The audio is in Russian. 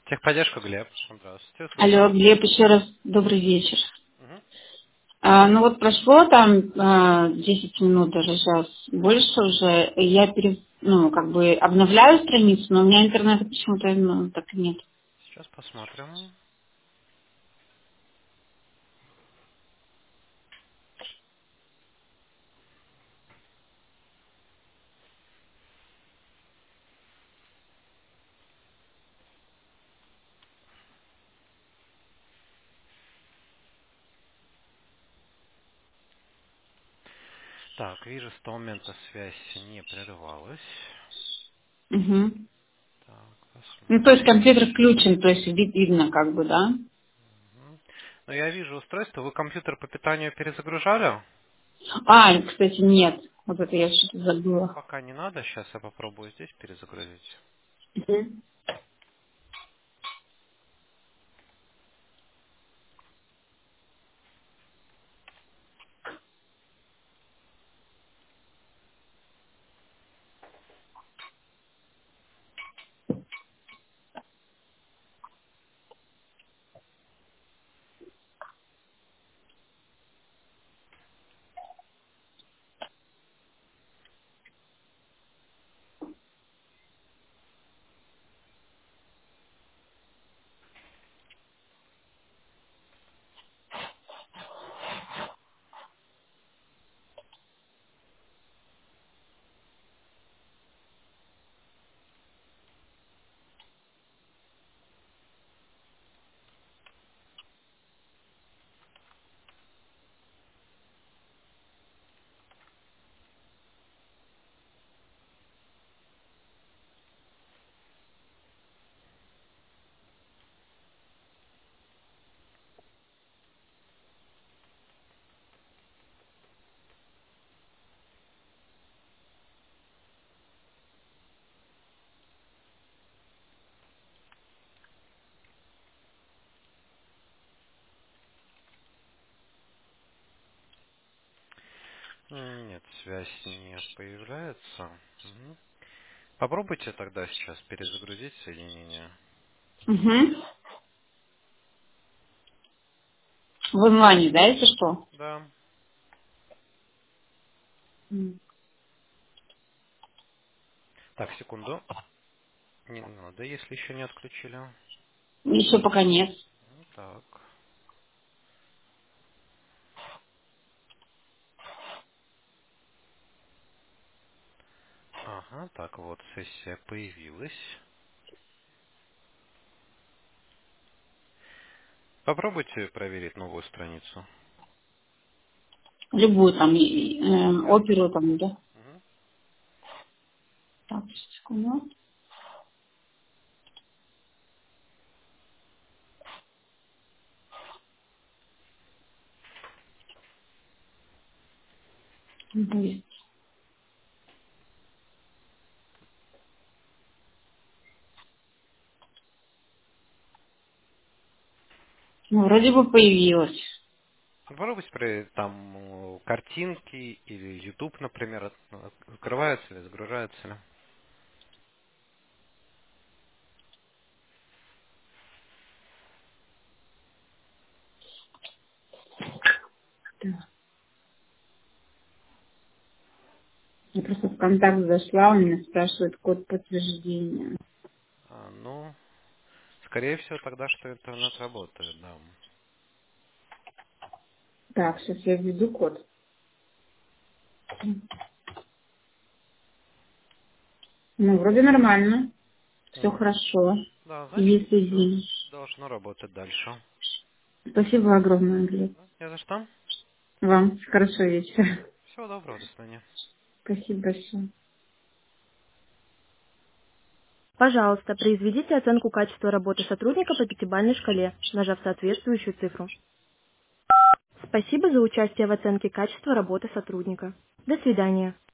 Техподдержка, Глеб. Здравствуйте, Алло, слушаю. Глеб, еще раз добрый вечер. Мгм. Ну вот прошло там 10 минут, даже сейчас больше уже. Я как бы обновляю страницу, но у меня интернета почему-то так и нет. Сейчас посмотрим. Так, вижу, с того момента связь не прерывалась. Угу. Так, Ну, то есть посмотрим. компьютер включен, то есть видно как бы, да? Мгм. Ну, я вижу устройство. Вы компьютер по питанию перезагружали? Кстати, нет. Вот это я что-то забыла. Пока не надо. Сейчас я попробую здесь перезагрузить. Мгм. Нет, связь не появляется. Мгм. Попробуйте тогда сейчас перезагрузить соединение. Угу. В онлайне, да, если что? Да. М. Так, секунду. Не надо, если еще не отключили. Еще пока нет. Так. Ага, так вот, сессия появилась. Попробуйте проверить новую страницу. Любую там, Любую. оперу там, да. Мгм. Так, секунду. Будет. Ну, вроде бы появилась. Попробуйте проверить там картинки или YouTube, например, открываются или загружаются ли. Да. Я просто в контакт зашла, у меня спрашивает код подтверждения. Ну, скорее всего, тогда, что интернет работает, да. Так, сейчас я введу код. Ну, вроде нормально. Все Мгм. хорошо. Да, значит, Есть все один. должно работать дальше. Спасибо огромное, Глеб. Да, не за что. Вам хорошего вечера. Всего доброго, до свидания. Спасибо большое. Пожалуйста, произведите оценку качества работы сотрудника по пятибалльной шкале, нажав соответствующую цифру. Спасибо за участие в оценке качества работы сотрудника. До свидания.